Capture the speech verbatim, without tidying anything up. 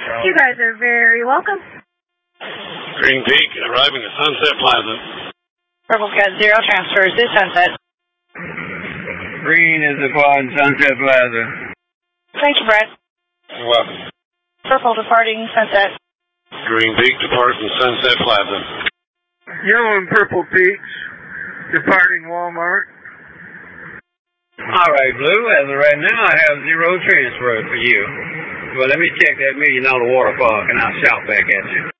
You guys are very welcome. Green Peak, arriving at Sunset Plaza. Purple's got zero transfers to Sunset. Green is the quad Sunset Plaza. Thank you, Brad. You're welcome. Purple departing Sunset. Green Peak departing Sunset Plaza. Yellow and Purple Peaks departing Walmart. All right, Blue, as of right now, I have zero transfer for you. Well, let me check that million dollar water park and I'll shout back at you.